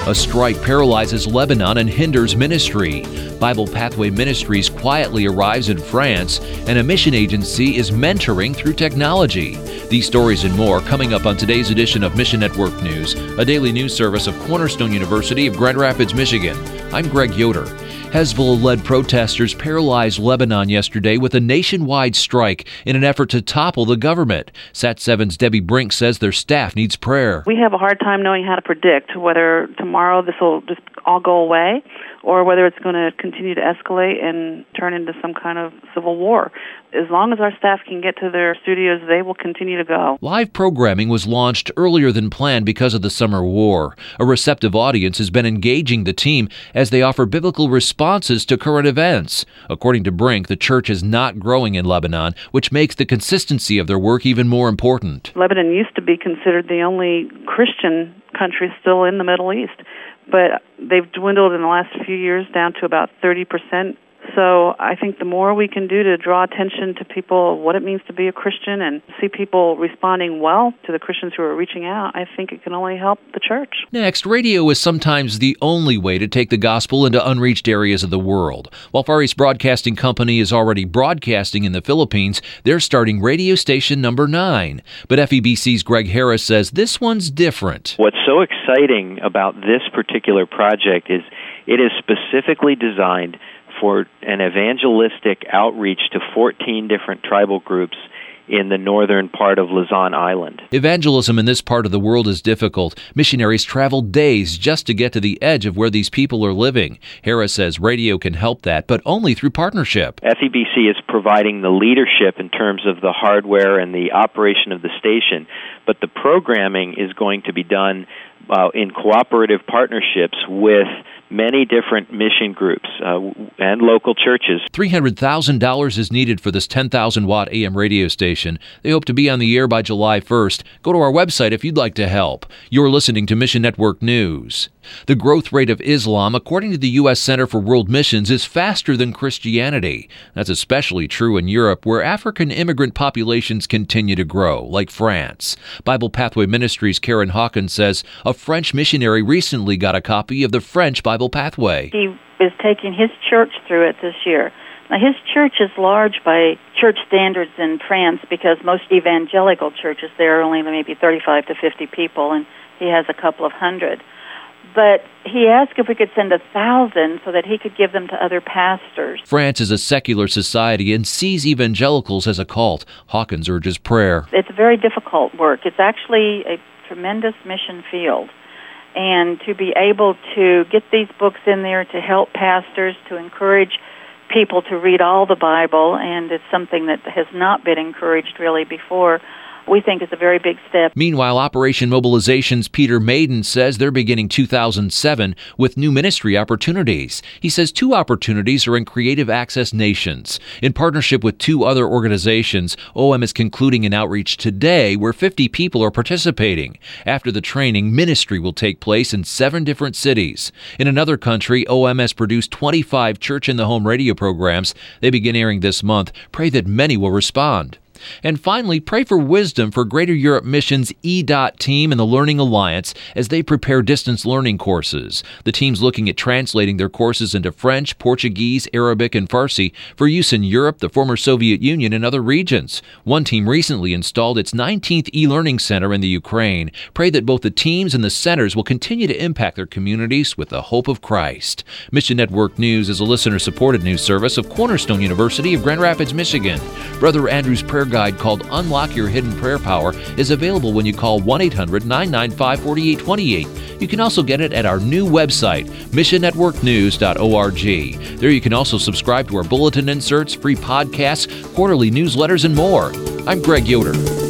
A strike paralyzes Lebanon and hinders ministry. Bible Pathway Ministries quietly arrives in France, and a mission agency is mentoring through technology. These stories and more coming up on today's edition of Mission Network News, a daily news service of Cornerstone University of Grand Rapids, Michigan. I'm Greg Yoder. Hezbollah-led protesters paralyzed Lebanon yesterday with a nationwide strike in an effort to topple the government. Sat7's Debbie Brink says their staff needs prayer. We have a hard time knowing how to predict whether tomorrow this will just all go away or whether it's going to continue to escalate and turn into some kind of civil war. As long as our staff can get to their studios, they will continue to go. Live programming was launched earlier than planned because of the summer war. A receptive audience has been engaging the team as they offer biblical responses to current events. According to Brink, the church is not growing in Lebanon, which makes the consistency of their work even more important. Lebanon used to be considered the only Christian country still in the Middle East, but they've dwindled in the last few years down to about 30%. So I think the more we can do to draw attention to people, what it means to be a Christian, and see people responding well to the Christians who are reaching out, I think it can only help the church. Next, radio is sometimes the only way to take the gospel into unreached areas of the world. While Far East Broadcasting Company is already broadcasting in the Philippines, they're starting radio station number 9. But FEBC's Greg Harris says this one's different. What's so exciting about this particular project is it is specifically designed for an evangelistic outreach to 14 different tribal groups in the northern part of Luzon Island. Evangelism in this part of the world is difficult. Missionaries travel days just to get to the edge of where these people are living. Harris says radio can help that, but only through partnership. FEBC is providing the leadership in terms of the hardware and the operation of the station, but the programming is going to be done in cooperative partnerships with many different mission groups and local churches. $300,000 is needed for this 10,000-watt AM radio station. They hope to be on the air by July 1st. Go to our website if you'd like to help. You're listening to Mission Network News. The growth rate of Islam, according to the U.S. Center for World Missions, is faster than Christianity. That's especially true in Europe, where African immigrant populations continue to grow, like France. Bible Pathway Ministries' Karen Hawkins says a French missionary recently got a copy of the French Bible Pathway. He is taking his church through it this year. Now, his church is large by church standards in France because most evangelical churches there are only maybe 35 to 50 people, and he has a couple of hundred. But he asked if we could send 1,000 so that he could give them to other pastors. France is a secular society and sees evangelicals as a cult. Hawkins urges prayer. It's very difficult work. It's actually a tremendous mission field. And to be able to get these books in there to help pastors, to encourage people to read all the Bible, and it's something that has not been encouraged really before, we think is a very big step. Meanwhile, Operation Mobilization's Peter Maiden says they're beginning 2007 with new ministry opportunities. He says 2 opportunities are in Creative Access Nations. In partnership with 2 other organizations, OM is concluding an outreach today where 50 people are participating. After the training, ministry will take place in 7 different cities. In another country, OM has produced 25 church-in-the-home radio programs. They begin airing this month. Pray that many will respond. And finally, pray for wisdom for Greater Europe Mission's EDOT team and the Learning Alliance as they prepare distance learning courses. The team's looking at translating their courses into French, Portuguese, Arabic, and Farsi for use in Europe, the former Soviet Union, and other regions. One team recently installed its 19th e-learning center in the Ukraine. Pray that both the teams and the centers will continue to impact their communities with the hope of Christ. Mission Network News is a listener-supported news service of Cornerstone University of Grand Rapids, Michigan. Brother Andrew's prayer guide called Unlock Your Hidden Prayer Power is available when you call 1-800-995-4828. You can also get it at our new website, missionnetworknews.org. There you can also subscribe to our bulletin inserts, free podcasts, quarterly newsletters, and more. I'm Greg Yoder.